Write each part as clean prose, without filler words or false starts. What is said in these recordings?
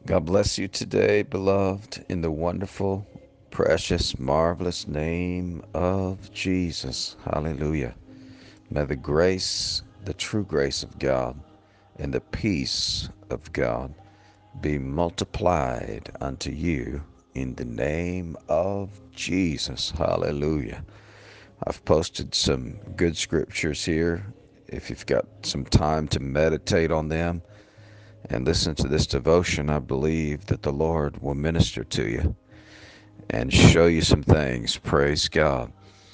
God bless you today, beloved, in the wonderful, precious, marvelous name of Jesus. Hallelujah. May the grace, the true grace of God, and the peace of God be multiplied unto you in the name of Jesus. Hallelujah. I've posted some good scriptures here. If you've got some time to meditate on them, and listen to this devotion, I believe that the Lord will minister to you and show you some things. Praise God.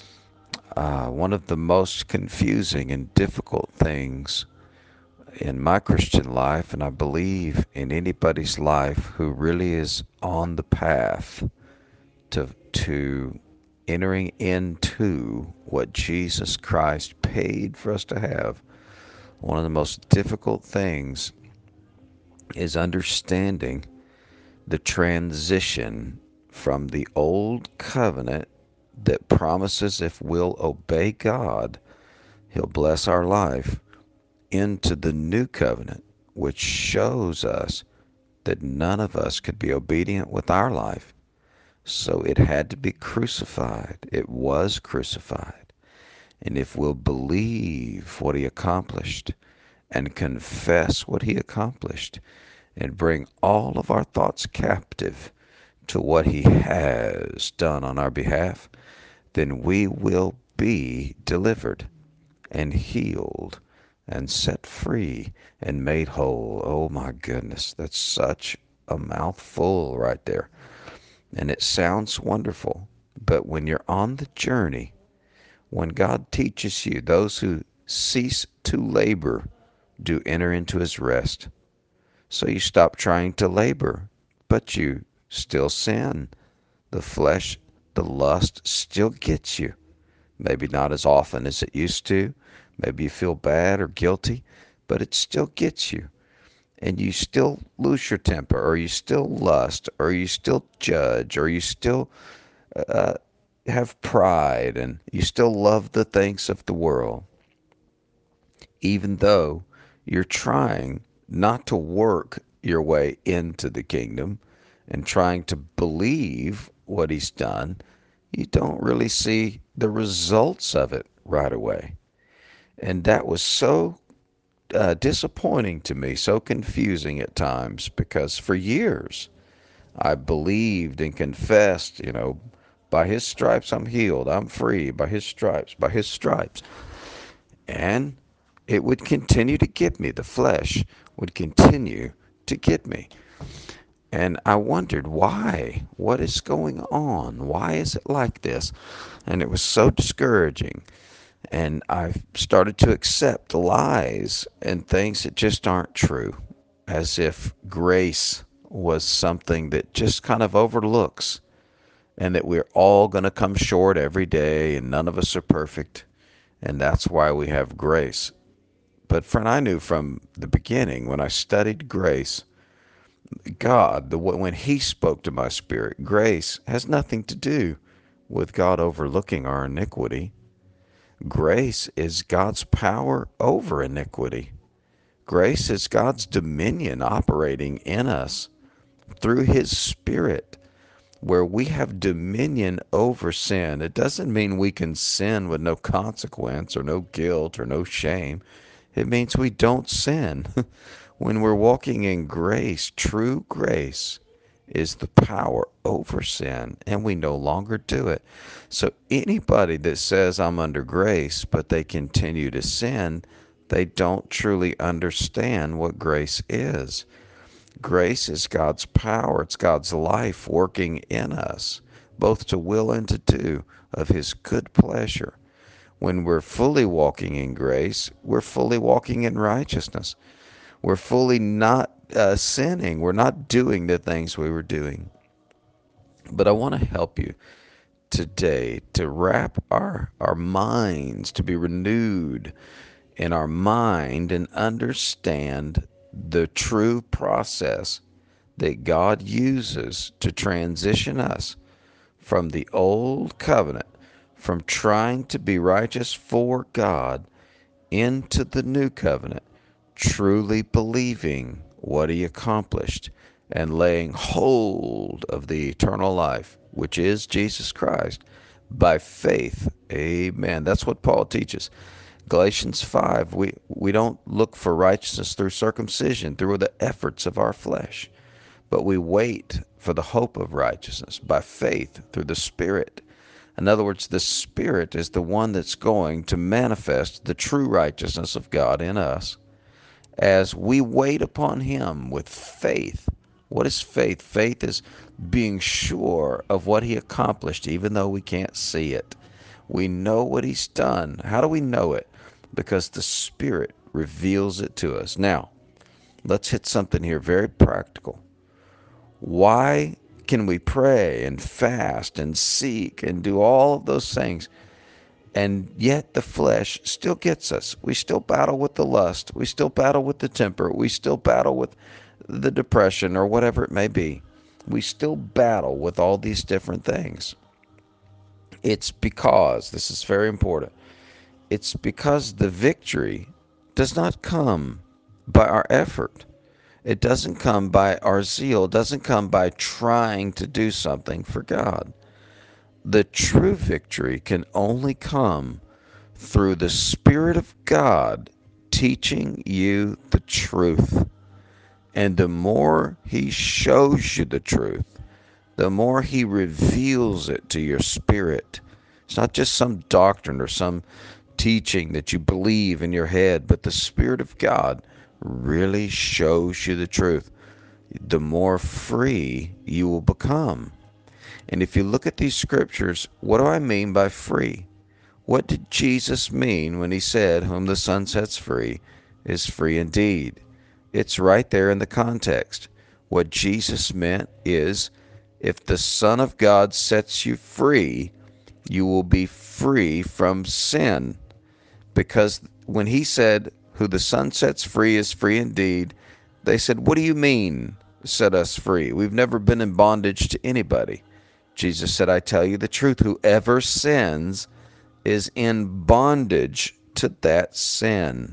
One of the most confusing and difficult things in my Christian life, and I believe in anybody's life who really is on the path to entering into what Jesus Christ paid for us to have, one of the most difficult things is understanding the transition from the old covenant that promises if we'll obey God, He'll bless our life, into the new covenant, which shows us that none of us could be obedient with our life. So it had to be crucified. It was crucified. And if we'll believe what He accomplished and confess what He accomplished and bring all of our thoughts captive to what He has done on our behalf, then we will be delivered and healed and set free and made whole. Oh my goodness, that's such a mouthful right there. And it sounds wonderful, but when you're on the journey, when God teaches you, those who cease to labor do enter into His rest. So you stop trying to labor, but you still sin. The flesh, the lust still gets you. Maybe not as often as it used to. Maybe you feel bad or guilty, but it still gets you. And you still lose your temper, or you still lust, or you still judge, or you still uh, have pride, and you still love the things of the world, even though you're trying not to work your way into the kingdom and trying to believe what He's done. You don't really see the results of it right away. And that was so disappointing to me, so confusing at times, because for years I believed and confessed, by His stripes I'm healed, I'm free, by His stripes, by His stripes. And it would continue to get me. The flesh would continue to get me. And I wondered why. What is going on? Why is it like this? And it was so discouraging. And I started to accept lies and things that just aren't true, as if grace was something that just kind of overlooks, and that we're all going to come short every day and none of us are perfect. And that's why we have grace. But friend, I knew from the beginning when I studied grace, God, when He spoke to my spirit, grace has nothing to do with God overlooking our iniquity. Grace is God's power over iniquity. Grace is God's dominion operating in us through His Spirit, where we have dominion over sin. It doesn't mean we can sin with no consequence or no guilt or no shame. It means we don't sin. When we're walking in grace, true grace is the power over sin, and we no longer do it. So anybody that says I'm under grace, but they continue to sin, they don't truly understand what grace is. Grace is God's power, it's God's life working in us, both to will and to do of His good pleasure. When we're fully walking in grace, we're fully walking in righteousness. We're fully not sinning. We're not doing the things we were doing. But I want to help you today to wrap our minds, to be renewed in our mind and understand the true process that God uses to transition us from the old covenant, from trying to be righteous for God, into the new covenant, truly believing what He accomplished and laying hold of the eternal life, which is Jesus Christ, by faith. Amen. That's what Paul teaches. Galatians 5, we don't look for righteousness through circumcision, through the efforts of our flesh, but we wait for the hope of righteousness by faith through the Spirit. In other words, the Spirit is the one that's going to manifest the true righteousness of God in us as we wait upon Him with faith. What is faith? Faith is being sure of what He accomplished, even though we can't see it. We know what He's done. How do we know it? Because the Spirit reveals it to us. Now, let's hit something here very practical. Why can we pray and fast and seek and do all of those things, and yet the flesh still gets us? We still battle with the lust. We still battle with the temper. We still battle with the depression or whatever it may be. We still battle with all these different things. It's because, this is very important, it's because the victory does not come by our effort. It doesn't come by our zeal. It doesn't come by trying to do something for God. The true victory can only come through the Spirit of God teaching you the truth. And the more He shows you the truth, the more He reveals it to your spirit. It's not just some doctrine or some teaching that you believe in your head, but the Spirit of God really shows you the truth. The more free you will become. And if you look at these scriptures, what do I mean by free? What did Jesus mean when He said, "Whom the Son sets free is free indeed"? It's right there in the context. What Jesus meant is, if the Son of God sets you free, you will be free from sin. Because when He said, "Who the Son sets free is free indeed," they said, "What do you mean, set us free? We've never been in bondage to anybody." Jesus said, "I tell you the truth, whoever sins is in bondage to that sin."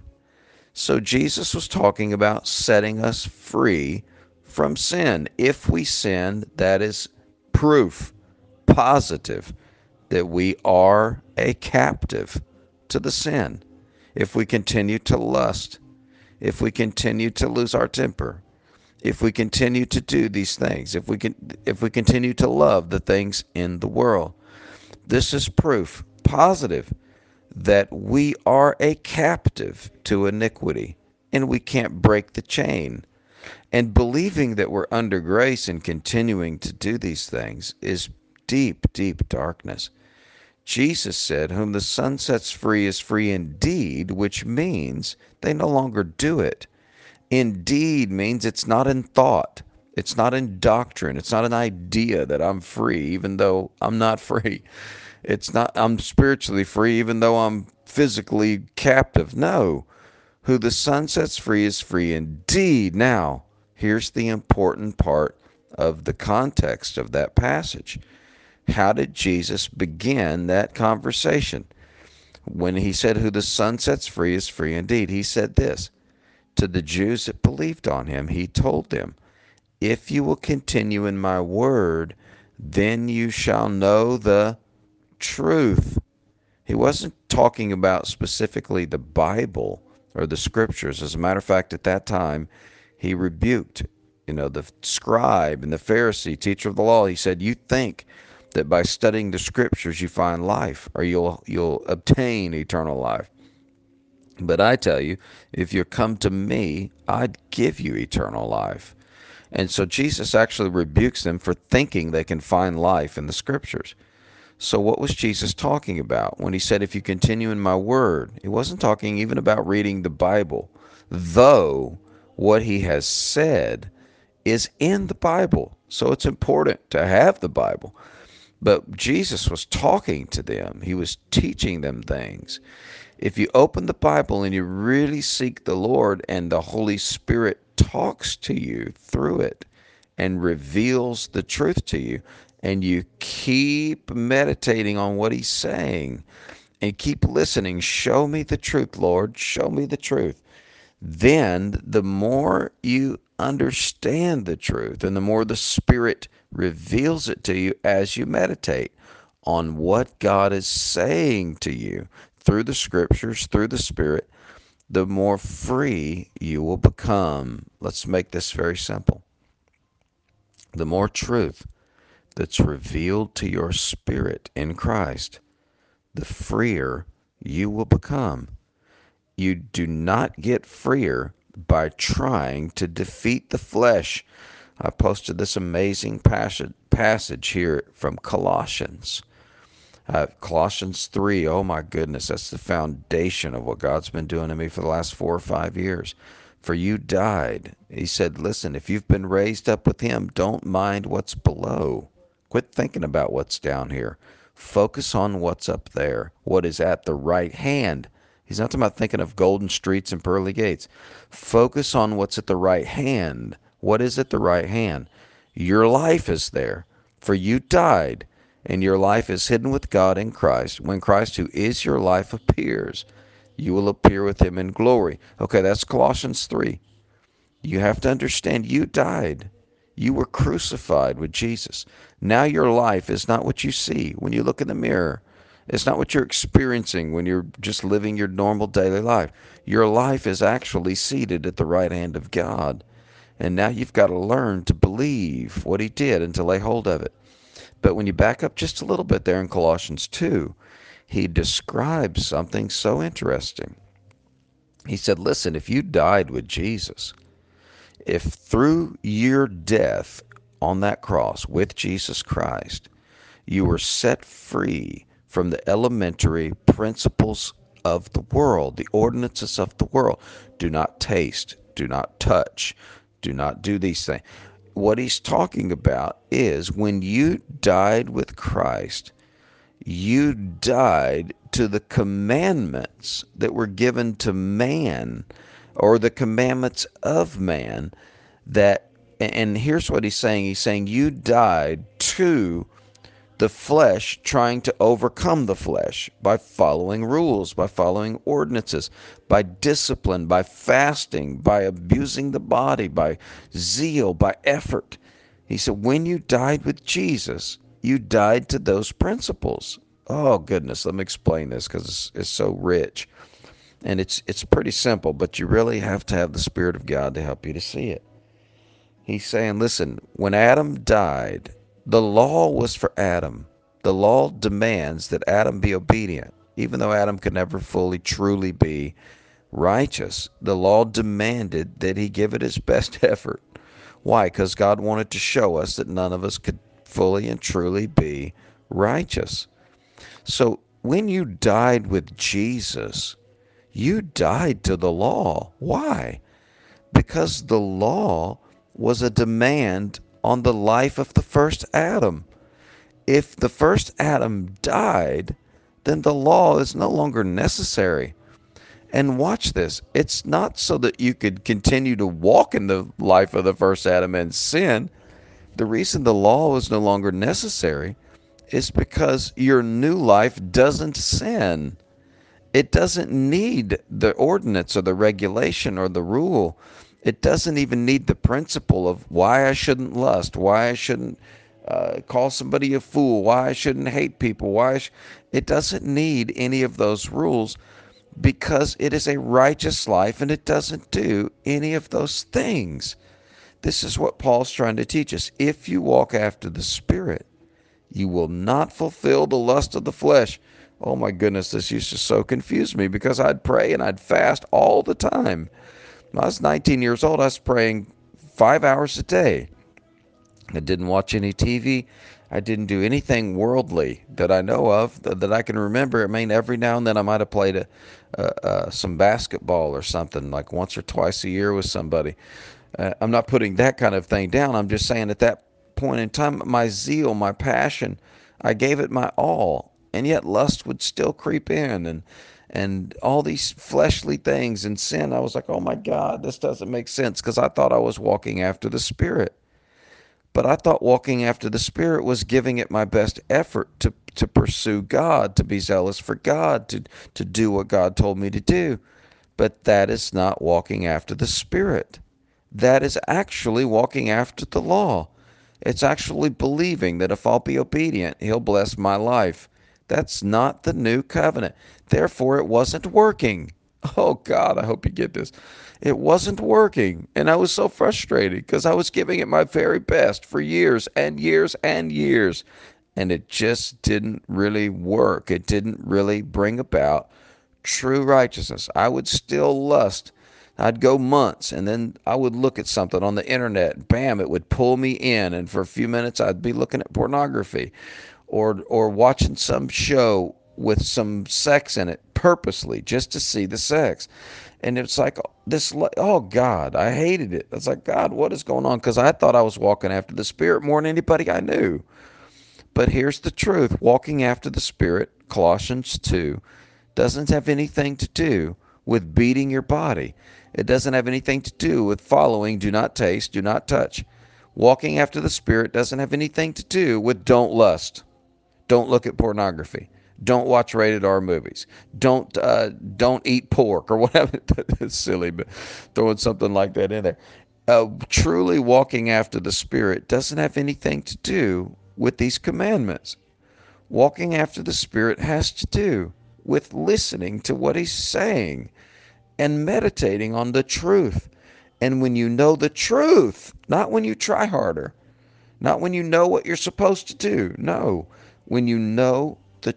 So Jesus was talking about setting us free from sin. If we sin, that is proof, positive, that we are a captive to the sin. If we continue to lust, if we continue to lose our temper, if we continue to do these things, if we continue to love the things in the world, this is proof positive that we are a captive to iniquity and we can't break the chain. And believing that we're under grace and continuing to do these things is deep, deep darkness. Jesus said, "Whom the Son sets free is free indeed," which means they no longer do it. Indeed means it's not in thought. It's not in doctrine. It's not an idea that I'm free, even though I'm not free. It's not, I'm spiritually free, even though I'm physically captive. No. Who the Son sets free is free indeed. Now, here's the important part of the context of that passage. How did Jesus begin that conversation? When He said, "Who the Son sets free is free indeed," He said this to the Jews that believed on Him. He told them, "If you will continue in my word, then you shall know the truth." He wasn't talking about specifically the Bible or the scriptures. As a matter of fact, at that time, He rebuked, the scribe and the Pharisee, teacher of the law. He said, "You think that by studying the scriptures you find life, or you'll obtain eternal life. But I tell you, if you come to me, I'd give you eternal life." And so Jesus actually rebukes them for thinking they can find life in the scriptures. So what was Jesus talking about when He said, "If you continue in my word"? He wasn't talking even about reading the Bible, though what He has said is in the Bible. So it's important to have the Bible. But Jesus was talking to them. He was teaching them things. If you open the Bible and you really seek the Lord, and the Holy Spirit talks to you through it and reveals the truth to you, and you keep meditating on what He's saying and keep listening, "Show me the truth, Lord, show me the truth," then the more you understand the truth and the more the Spirit reveals it to you as you meditate on what God is saying to you through the scriptures, through the Spirit, the more free you will become. Let's make this very simple. The more truth that's revealed to your spirit in Christ, the freer you will become. You do not get freer by trying to defeat the flesh. I posted this amazing passage here from Colossians. Colossians 3, oh my goodness, that's the foundation of what God's been doing to me for the last 4 or 5 years. For you died. He said, listen, if you've been raised up with him, don't mind what's below. Quit thinking about what's down here. Focus on what's up there, what is at the right hand. He's not talking about thinking of golden streets and pearly gates. Focus on what's at the right hand. What is at the right hand? Your life is there. For you died, and your life is hidden with God in Christ. When Christ, who is your life, appears, you will appear with him in glory. Okay, that's Colossians 3. You have to understand you died. You were crucified with Jesus. Now your life is not what you see when you look in the mirror. It's not what you're experiencing when you're just living your normal daily life. Your life is actually seated at the right hand of God. And now you've got to learn to believe what he did and to lay hold of it. But when you back up just a little bit there in Colossians 2, he describes something so interesting. He said, listen, if you died with Jesus, if through your death on that cross with Jesus Christ, you were set free from the elementary principles of the world, the ordinances of the world. Do not taste, do not touch, do not do these things. What he's talking about is when you died with Christ, you died to the commandments that were given to man, or the commandments of man. That, and here's what he's saying. He's saying you died to the flesh, trying to overcome the flesh by following rules, by following ordinances, by discipline, by fasting, by abusing the body, by zeal, by effort. He said, when you died with Jesus, you died to those principles. Oh, goodness. Let me explain this because it's so rich. And it's pretty simple, but you really have to have the Spirit of God to help you to see it. He's saying, listen, when Adam died, the law was for Adam. The law demands that Adam be obedient. Even though Adam could never fully, truly be righteous, the law demanded that he give it his best effort. Why? Because God wanted to show us that none of us could fully and truly be righteous. So when you died with Jesus, you died to the law. Why? Because the law was a demand on the life of the first Adam. If the first Adam died, then the law is no longer necessary. And watch this. It's not so that you could continue to walk in the life of the first Adam and sin. The reason the law is no longer necessary is because your new life doesn't sin. It doesn't need the ordinance or the regulation or the rule. It doesn't even need the principle of why I shouldn't lust, why I shouldn't call somebody a fool, why I shouldn't hate people. It doesn't need any of those rules because it is a righteous life and it doesn't do any of those things. This is what Paul's trying to teach us. If you walk after the Spirit, you will not fulfill the lust of the flesh. Oh my goodness, this used to so confuse me because I'd pray and I'd fast all the time. When I was 19 years old, I was praying 5 hours a day. I didn't watch any TV. I didn't do anything worldly that I know of that I can remember. I mean, every now and then I might have played some basketball or something, like once or twice a year with somebody. I'm not putting that kind of thing down. I'm just saying at that point in time, my zeal, my passion, I gave it my all. And yet lust would still creep in and all these fleshly things and sin. I was like, oh my God, this doesn't make sense because I thought I was walking after the Spirit. But I thought walking after the Spirit was giving it my best effort to pursue God, to be zealous for God, to do what God told me to do. But that is not walking after the Spirit. that is actually walking after the law. It's actually believing that if I'll be obedient, he'll bless my life. That's not the new covenant. Therefore, it wasn't working. Oh God, I hope you get this. It wasn't working. And I was so frustrated because I was giving it my very best for years and years and years. And it just didn't really work. It didn't really bring about true righteousness. I would still lust. I'd go months and then I would look at something on the internet. Bam, it would pull me in. And for a few minutes, I'd be looking at pornography or watching some show with some sex in it purposely just to see the sex. And it's like this, oh God, I hated it. It's like, God, what is going on? Because I thought I was walking after the Spirit more than anybody I knew. But here's the truth, walking after the Spirit, Colossians 2, doesn't have anything to do with beating your body. It doesn't have anything to do with following do not taste, do not touch. Walking after the Spirit doesn't have anything to do with don't lust. Don't look at pornography. Don't watch rated R movies. Don't eat pork or whatever. It's silly, but throwing something like that in there. Truly walking after the Spirit doesn't have anything to do with these commandments. Walking after the Spirit has to do with listening to what He's saying and meditating on the truth. And when you know the truth, not when you try harder, not when you know what you're supposed to do. No, when you know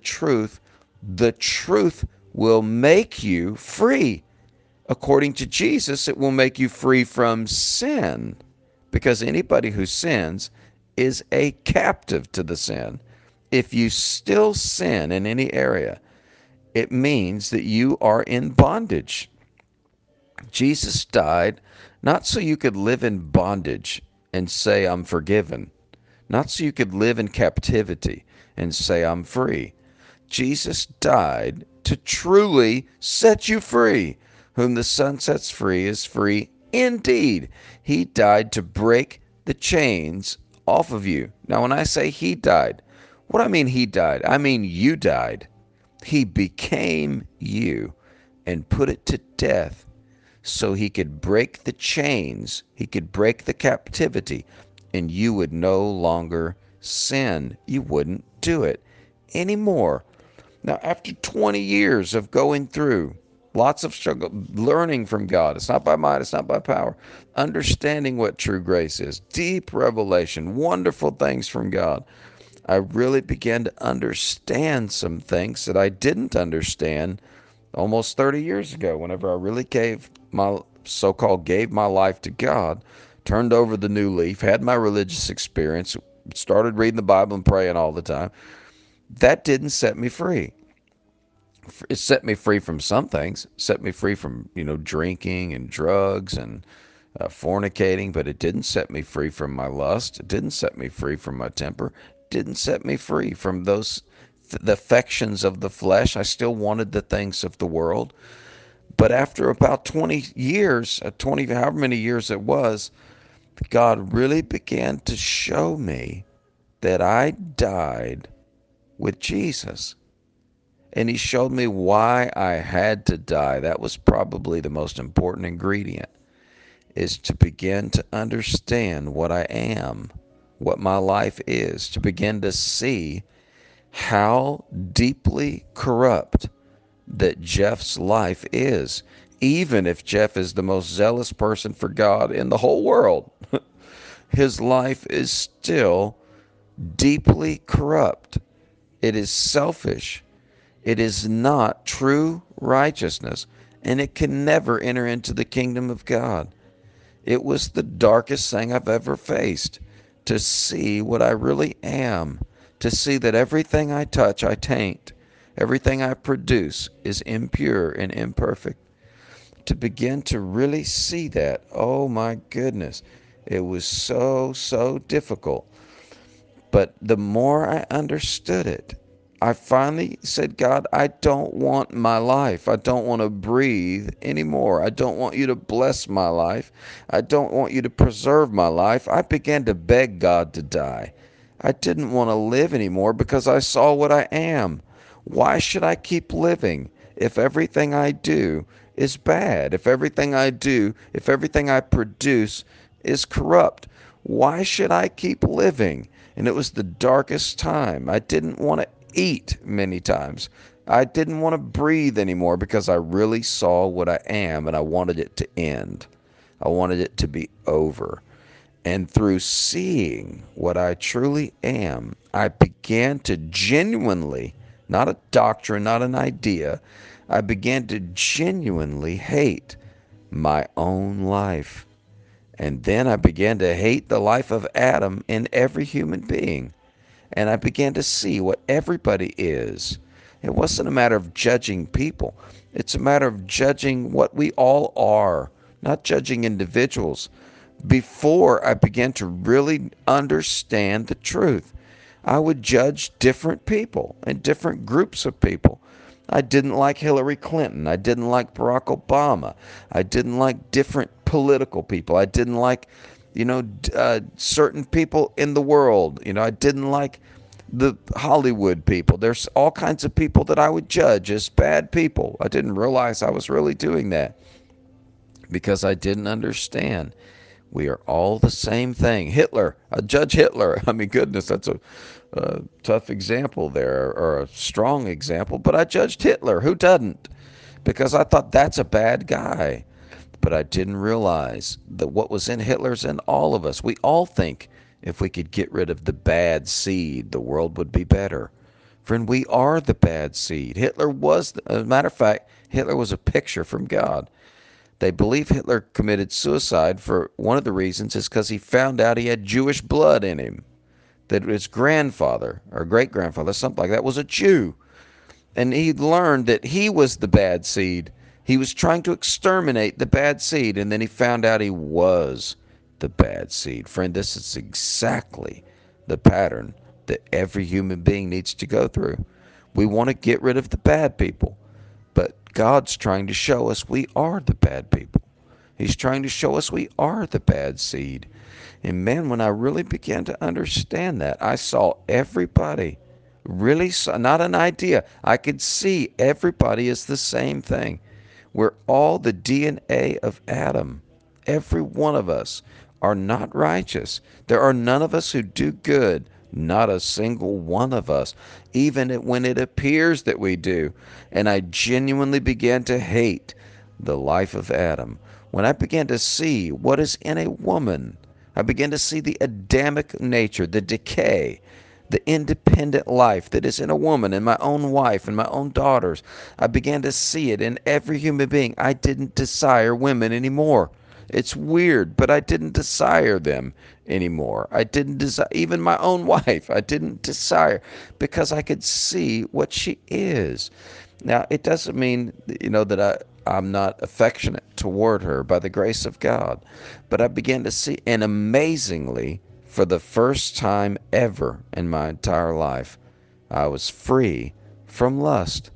the truth will make you free. According to Jesus, it will make you free from sin because anybody who sins is a captive to the sin. If you still sin in any area, it means that you are in bondage. Jesus died not so you could live in bondage and say, I'm forgiven, not so you could live in captivity and say, I'm free. Jesus died to truly set you free. Whom the Son sets free is free indeed. He died to break the chains off of you. Now, when I say He died, what I mean He died, I mean you died. He became you and put it to death so He could break the chains, He could break the captivity, and you would no longer sin. You wouldn't do it anymore. Now, after 20 years of going through lots of struggle, learning from God, it's not by might, it's not by power, understanding what true grace is, deep revelation, wonderful things from God, I really began to understand some things that I didn't understand almost 30 years ago whenever I really gave my so-called gave my life to God, turned over the new leaf, had my religious experience, started reading the Bible and praying all the time. That didn't set me free. It set me free from some things, set me free from, drinking and drugs and fornicating, but it didn't set me free from my lust. It didn't set me free from my temper. It didn't set me free from the affections of the flesh. I still wanted the things of the world. But after about 20 years, 20, however many years it was, God really began to show me that I died with Jesus. And He showed me why I had to die. That was probably the most important ingredient, is to begin to understand what I am, what my life is, to begin to see how deeply corrupt that Jeff's life is. Even if Jeff is the most zealous person for God in the whole world, his life is still deeply corrupt. It is selfish. It is not true righteousness, and it can never enter into the kingdom of God. It was the darkest thing I've ever faced, to see what I really am, to see that everything I touch I taint, everything I produce is impure and imperfect. To begin to really see that, oh my goodness, it was so difficult. But the more I understood it, I finally said, God, I don't want my life. I don't want to breathe anymore. I don't want you to bless my life. I don't want you to preserve my life. I began to beg God to die. I didn't want to live anymore because I saw what I am. Why should I keep living if everything I do is bad, if everything I do, if everything I produce is corrupt, why should I keep living? And it was the darkest time. I didn't want to eat many times. I didn't want to breathe anymore because I really saw what I am and I wanted it to end. I wanted it to be over. And through seeing what I truly am, I began to genuinely, not a doctrine, not an idea, I began to genuinely hate my own life. And then I began to hate the life of Adam in every human being. And I began to see what everybody is. It wasn't a matter of judging people, it's a matter of judging what we all are, not judging individuals. Before I began to really understand the truth, I would judge different people and different groups of people. I didn't like Hillary Clinton. I didn't like Barack Obama. I didn't like different political people. I didn't like, certain people in the world. I didn't like the Hollywood people. There's all kinds of people that I would judge as bad people. I didn't realize I was really doing that because I didn't understand. We are all the same thing. Hitler, Judge Hitler. I mean, goodness, that's a tough example there, or a strong example. But I judged Hitler. Who doesn't? Because I thought that's a bad guy. But I didn't realize that what was in Hitler's in all of us. We all think if we could get rid of the bad seed, the world would be better. Friend, we are the bad seed. Hitler was, as a matter of fact, Hitler was a picture from God. They believe Hitler committed suicide for one of the reasons is because he found out he had Jewish blood in him, that his grandfather or great grandfather, something like that, was a Jew. And he learned that he was the bad seed. He was trying to exterminate the bad seed, and then he found out he was the bad seed. Friend, this is exactly the pattern that every human being needs to go through. We want to get rid of the bad people, but God's trying to show us we are the bad people. He's trying to show us we are the bad seed. And man, when I really began to understand that, I saw everybody really saw, not an idea. I could see everybody is the same thing. We're all the DNA of Adam. Every one of us are not righteous. There are none of us who do good. Not a single one of us, even when it appears that we do. And I genuinely began to hate the life of Adam. When I began to see what is in a woman, I began to see the Adamic nature, the decay, the independent life that is in a woman, in my own wife, and my own daughters. I began to see it in every human being. I didn't desire women anymore. It's weird, but I didn't desire them anymore. I didn't desire even my own wife. I didn't desire because I could see what she is. Now, it doesn't mean, that I'm not affectionate toward her by the grace of God, but I began to see, and amazingly, for the first time ever in my entire life, I was free from lust.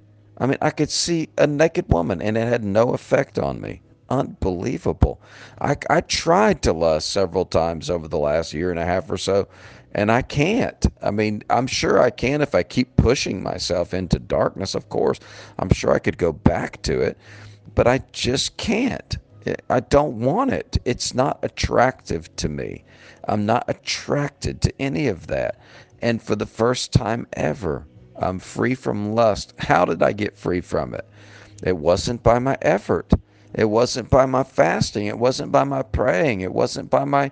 I mean, I could see a naked woman and it had no effect on me. Unbelievable. I tried to lust several times over the last year and a half or so, and I can't. I mean, I'm sure I can if I keep pushing myself into darkness, of course. I'm sure I could go back to it, but I just can't. I don't want it. It's not attractive to me. I'm not attracted to any of that. And for the first time ever, I'm free from lust. How did I get free from it? It wasn't by my effort. It wasn't by my fasting. It wasn't by my praying. It wasn't by my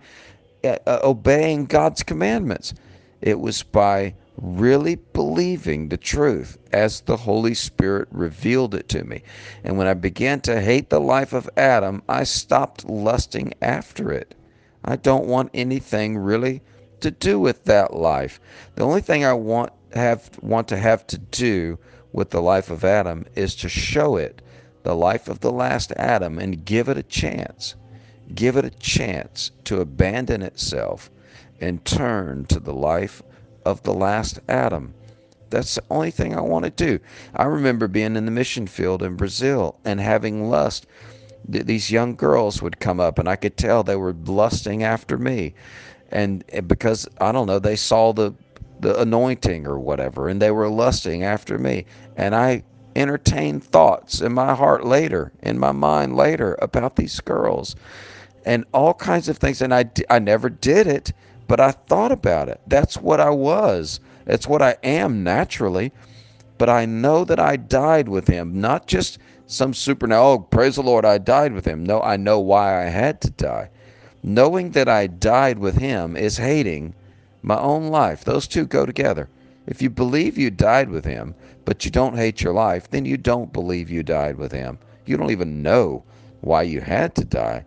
obeying God's commandments. It was by really believing the truth as the Holy Spirit revealed it to me. And when I began to hate the life of Adam, I stopped lusting after it. I don't want anything really to do with that life. The only thing I want to have to do with the life of Adam is to show it the life of the last Adam and give it a chance. Give it a chance to abandon itself and turn to the life of the last Adam. That's the only thing I want to do. I remember being in the mission field in Brazil and having lust. These young girls would come up and I could tell they were lusting after me. And because, I don't know, they saw the anointing or whatever, and they were lusting after me. And I entertain thoughts in my heart later, in my mind later about these girls and all kinds of things. And I never did it, but I thought about it. That's what I was. That's what I am naturally. But I know that I died with him, not just some supernatural, oh, praise the Lord, I died with him. No, I know why I had to die. Knowing that I died with him is hating my own life. Those two go together. If you believe you died with him, but you don't hate your life, then you don't believe you died with him. You don't even know why you had to die.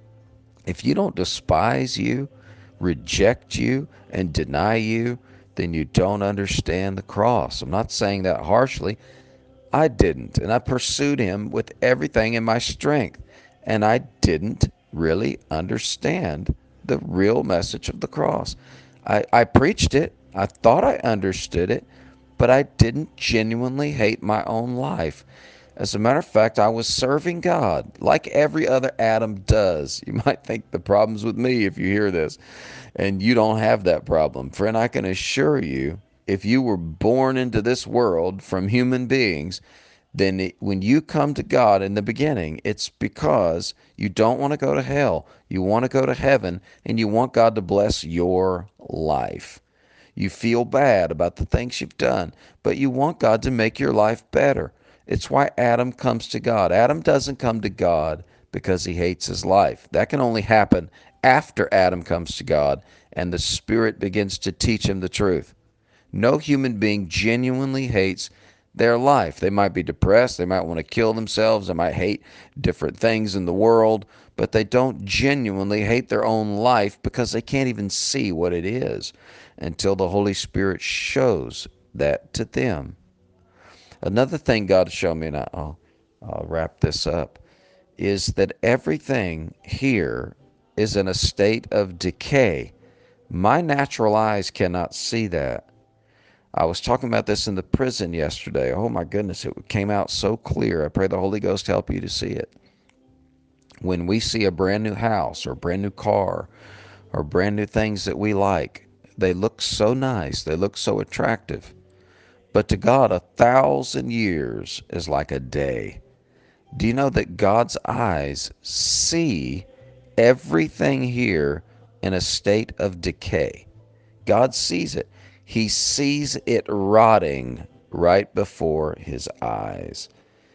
If you don't despise you, reject you, and deny you, then you don't understand the cross. I'm not saying that harshly. I didn't, and I pursued him with everything in my strength, and I didn't really understand the real message of the cross. I preached it, I thought I understood it, but I didn't genuinely hate my own life. As a matter of fact, I was serving God like every other Adam does. You might think the problem's with me if you hear this, and you don't have that problem. Friend, I can assure you, if you were born into this world from human beings, then when you come to God in the beginning, it's because you don't want to go to hell. You want to go to heaven, and you want God to bless your life. You feel bad about the things you've done, but you want God to make your life better. It's why Adam comes to God. Adam doesn't come to God because he hates his life. That can only happen after Adam comes to God and the Spirit begins to teach him the truth. No human being genuinely hates their life. They might be depressed, they might want to kill themselves, they might hate different things in the world, but they don't genuinely hate their own life because they can't even see what it is until the Holy Spirit shows that to them. Another thing God showed me, and I'll wrap this up, is that everything here is in a state of decay. My natural eyes cannot see that. I was talking about this in the prison yesterday. Oh my goodness, it came out so clear. I pray the Holy Ghost help you to see it. When we see a brand new house or a brand new car or brand new things that we like, they look so nice, they look so attractive. But to God, 1,000 years is like a day. Do you know that God's eyes see everything here in a state of decay? God sees it. He sees it rotting right before his eyes.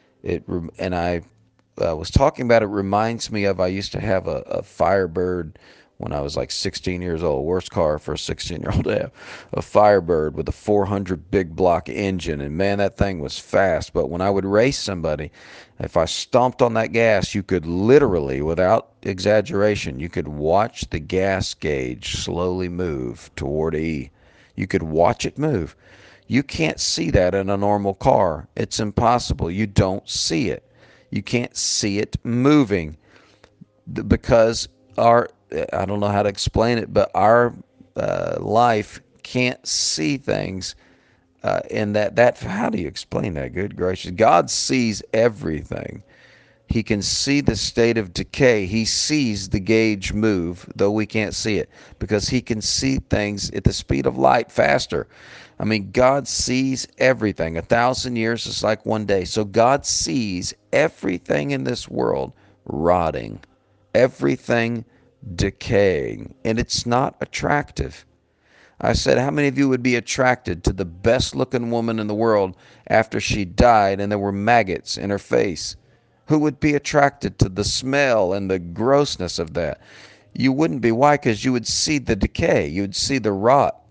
And I was talking about it reminds me of I used to have a Firebird when I was like 16 years old. Worst car for a 16-year-old to have. A Firebird with a 400 big block engine. And man, that thing was fast. But when I would race somebody, if I stomped on that gas, you could literally, without exaggeration, you could watch the gas gauge slowly move toward E. You could watch it move. You can't see that in a normal car. It's impossible. You don't see it. You can't see it moving because I don't know how to explain it, but our life can't see things in how do you explain that? Good gracious. God sees everything. He can see the state of decay. He sees the gauge move, though we can't see it, because he can see things at the speed of light faster. I mean, God sees everything. 1,000 years is like one day. So God sees everything in this world rotting, everything decaying, and it's not attractive. I said, how many of you would be attracted to the best looking woman in the world after she died and there were maggots in her face? Who would be attracted to the smell and the grossness of that? You wouldn't be. Why? Because you would see the decay. You would see the rot.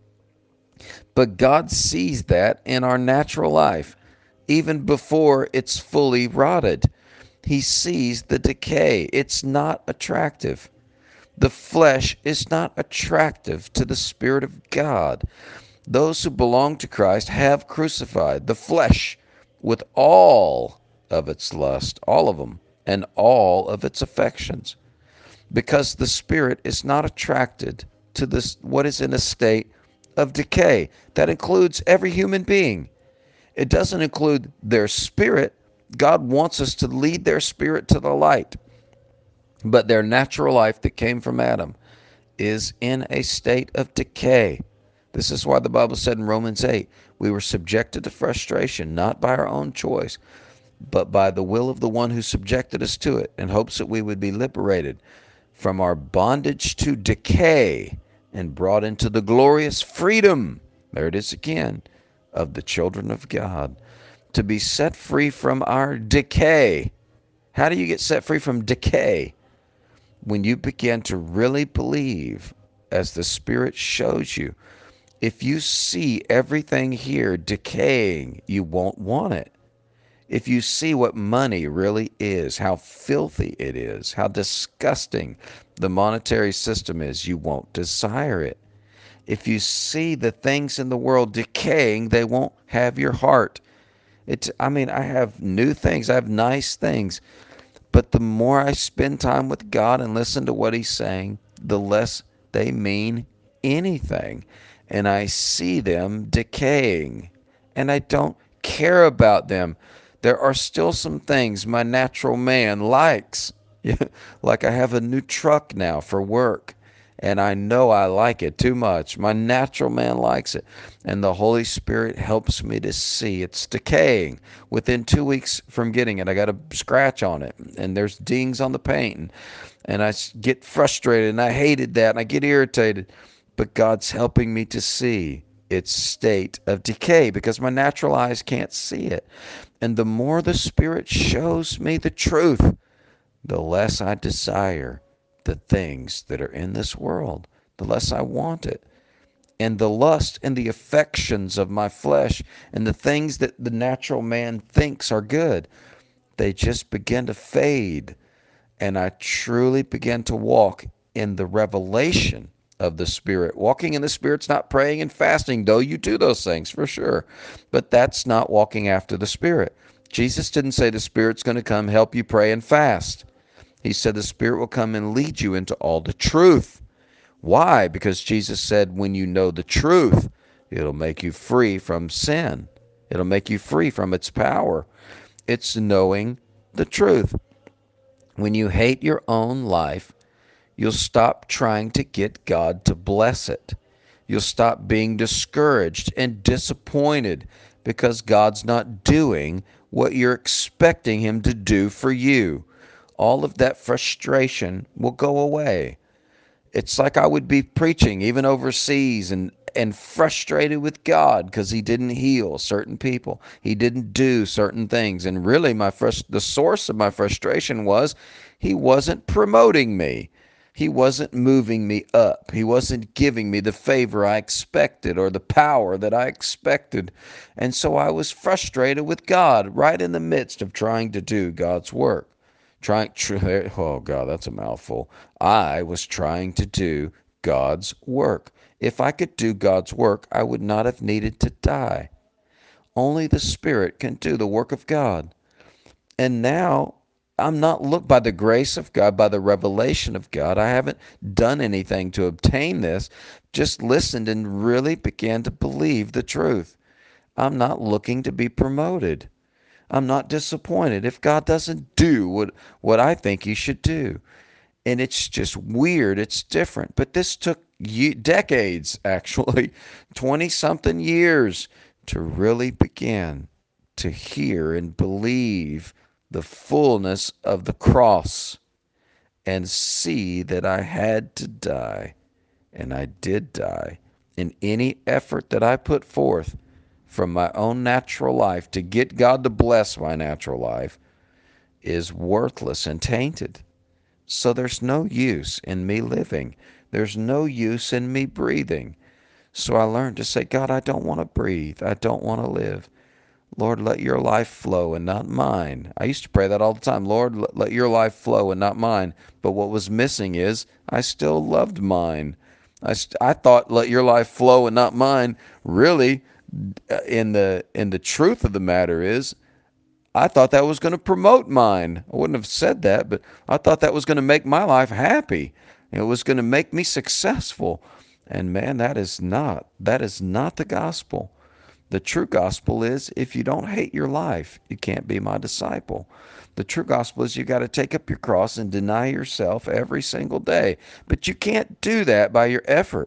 But God sees that in our natural life, even before it's fully rotted. He sees the decay. It's not attractive. The flesh is not attractive to the Spirit of God. Those who belong to Christ have crucified the flesh with all of its lust, all of them, and all of its affections, because the Spirit is not attracted to this what is in a state of decay. That includes every human being. It doesn't include their spirit. God wants us to lead their spirit to the light. But their natural life that came from Adam is in a state of decay. This is why the Bible said in Romans 8, we were subjected to frustration, not by our own choice, but by the will of the one who subjected us to it, in hopes that we would be liberated from our bondage to decay and brought into the glorious freedom, there it is again, of the children of God. To be set free from our decay. How do you get set free from decay? When you begin to really believe as the Spirit shows you. If you see everything here decaying, you won't want it. If you see what money really is, how filthy it is, how disgusting the monetary system is, you won't desire it. If you see the things in the world decaying, they won't have your heart. I have new things, I have nice things, but the more I spend time with God and listen to what He's saying, the less they mean anything. And I see them decaying, and I don't care about them. There are still some things my natural man likes. Like I have a new truck now for work, and I know I like it too much. My natural man likes it. And the Holy Spirit helps me to see it's decaying. Within 2 weeks from getting it, I got a scratch on it, and there's dings on the paint. And I get frustrated, and I hated that, and I get irritated. But God's helping me to see its state of decay because my natural eyes can't see it. And the more the Spirit shows me the truth, the less I desire the things that are in this world, the less I want it. And the lust and the affections of my flesh and the things that the natural man thinks are good, they just begin to fade. And I truly begin to walk in the revelation of the Spirit. Walking in the Spirit's not praying and fasting, though you do those things for sure. But that's not walking after the Spirit. Jesus didn't say the Spirit's going to come help you pray and fast. He said the Spirit will come and lead you into all the truth. Why? Because Jesus said when you know the truth, it'll make you free from sin. It'll make you free from its power. It's knowing the truth. When you hate your own life, you'll stop trying to get God to bless it. You'll stop being discouraged and disappointed because God's not doing what you're expecting Him to do for you. All of that frustration will go away. It's like I would be preaching even overseas and frustrated with God because He didn't heal certain people. He didn't do certain things. And really the source of my frustration was He wasn't promoting me. He wasn't moving me up. He wasn't giving me the favor I expected or the power that I expected. And so I was frustrated with God right in the midst of trying to do God's work. Oh God, that's a mouthful. I was trying to do God's work. If I could do God's work, I would not have needed to die. Only the Spirit can do the work of God. And now I'm not looked by the grace of God, by the revelation of God. I haven't done anything to obtain this, just listened and really began to believe the truth. I'm not looking to be promoted. I'm not disappointed if God doesn't do what I think He should do. And it's just weird. It's different. But this took decades, actually, 20 something years to really begin to hear and believe the fullness of the cross and see that I had to die. And I did die. In any effort that I put forth from my own natural life to get God to bless my natural life is worthless and tainted. So there's no use in me living. There's no use in me breathing. So I learned to say, God, I don't want to breathe. I don't want to live. Lord, let your life flow and not mine. I used to pray that all the time. Lord, let your life flow and not mine. But what was missing is I still loved mine. I thought let your life flow and not mine. Really, in the truth of the matter is I thought that was going to promote mine. I wouldn't have said that, but I thought that was going to make my life happy. It was going to make me successful. And man, that is not the gospel. The true gospel is if you don't hate your life, you can't be my disciple. The true gospel is you got to take up your cross and deny yourself every single day. But you can't do that by your effort.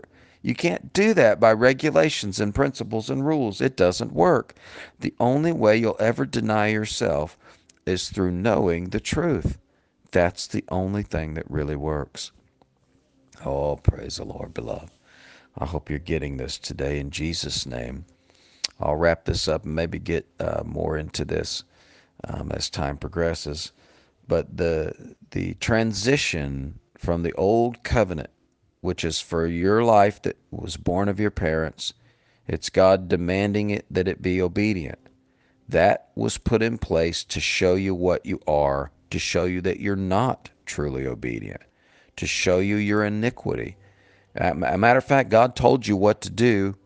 You can't do that by regulations and principles and rules. It doesn't work. The only way you'll ever deny yourself is through knowing the truth. That's the only thing that really works. Oh, praise the Lord, beloved. I hope you're getting this today in Jesus' name. I'll wrap this up and maybe get more into this as time progresses. But the transition from the old covenant, which is for your life that was born of your parents, it's God demanding it that it be obedient. That was put in place to show you what you are, to show you that you're not truly obedient, to show you your iniquity. A matter of fact, God told you what to do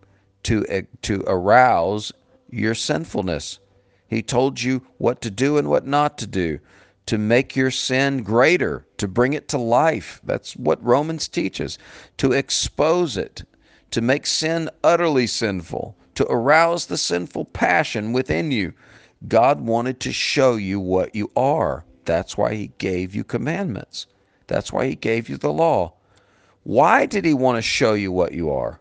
to arouse your sinfulness. He told you what to do and what not to do to make your sin greater, to bring it to life. That's what Romans teaches, to expose it, to make sin utterly sinful, to arouse the sinful passion within you. God wanted to show you what you are. That's why He gave you commandments. That's why He gave you the law. Why did He want to show you what you are?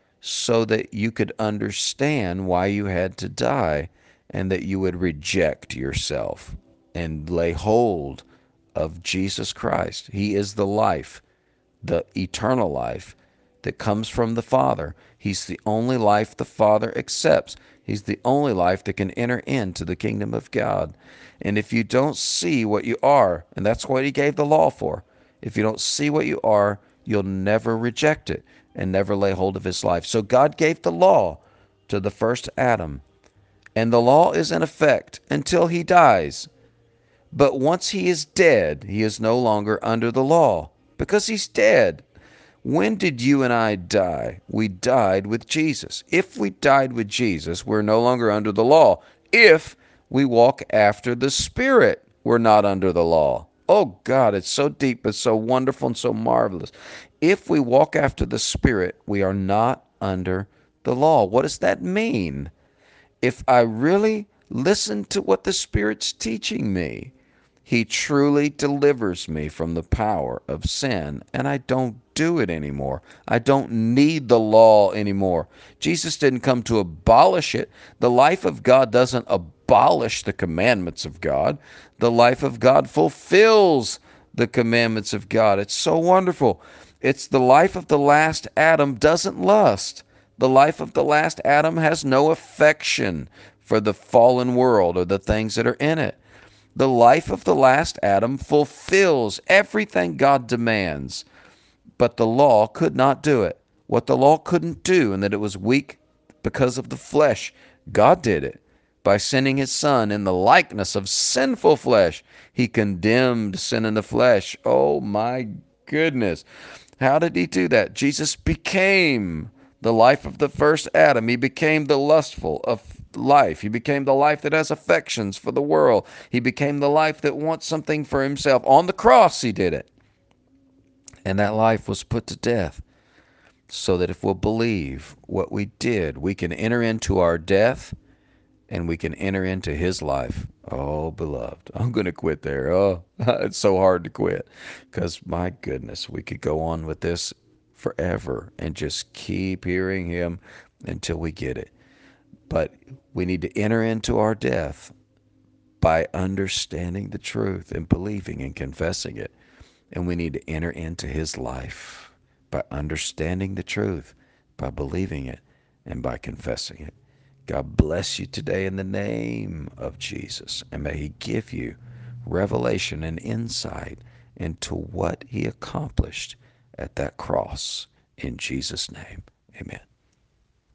So that you could understand why you had to die and that you would reject yourself and lay hold of Jesus Christ. He is the life, the eternal life that comes from the Father. He's the only life the Father accepts. He's the only life that can enter into the kingdom of God. And if you don't see what you are, and that's what He gave the law for, if you don't see what you are, you'll never reject it and never lay hold of His life. So God gave the law to the first Adam, and the law is in effect until he dies. But once he is dead, he is no longer under the law because he's dead. When did you and I die? We died with Jesus. If we died with Jesus, we're no longer under the law. If we walk after the Spirit, we're not under the law. Oh God, it's so deep, but so wonderful and so marvelous. If we walk after the Spirit, we are not under the law. What does that mean? If I really listen to what the Spirit's teaching me, He truly delivers me from the power of sin, and I don't do it anymore. I don't need the law anymore. Jesus didn't come to abolish it. The life of God doesn't abolish the commandments of God. The life of God fulfills the commandments of God. It's so wonderful. It's the life of the last Adam doesn't lust. The life of the last Adam has no affection for the fallen world or the things that are in it. The life of the last Adam fulfills everything God demands, but the law could not do it. What the law couldn't do, and that it was weak because of the flesh, God did it. By sending His Son in the likeness of sinful flesh, He condemned sin in the flesh. Oh my goodness. How did He do that? Jesus became the life of the first Adam. He became the lustful of life. He became the life that has affections for the world. He became the life that wants something for himself. On the cross, He did it. And that life was put to death so that if we'll believe what we did, we can enter into our death and we can enter into His life. Oh, beloved, I'm going to quit there. Oh, it's so hard to quit because, my goodness, we could go on with this forever and just keep hearing Him until we get it. But we need to enter into our death by understanding the truth and believing and confessing it. And we need to enter into His life by understanding the truth, by believing it, and by confessing it. God bless you today in the name of Jesus. And may He give you revelation and insight into what He accomplished at that cross. In Jesus' name, amen.